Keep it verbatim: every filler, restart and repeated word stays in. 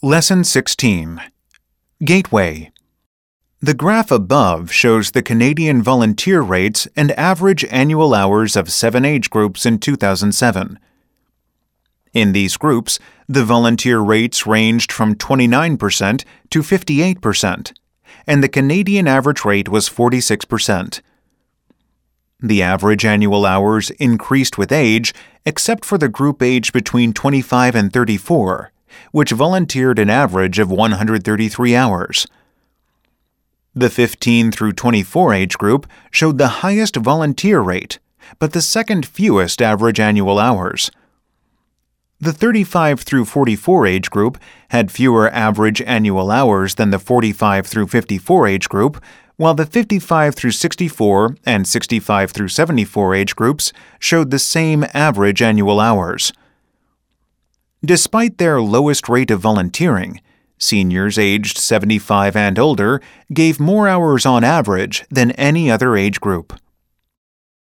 Lesson sixteen. Gateway. The graph above shows the Canadian volunteer rates and average annual hours of seven age groups in two thousand seven. In these groups, the volunteer rates ranged from twenty-nine percent to fifty-eight percent, and the Canadian average rate was forty-six percent. The average annual hours increased with age, except for the group aged between twenty-five and thirty-four, which volunteered an average of one hundred thirty-three hours. The fifteen through twenty-four age group showed the highest volunteer rate, but the second fewest average annual hours. The thirty-five through forty-four age group had fewer average annual hours than the forty-five through fifty-four age group, while the fifty-five through sixty-four and sixty-five through seventy-four age groups showed the same average annual hours. Despite their lowest rate of volunteering, seniors aged seventy-five and older gave more hours on average than any other age group.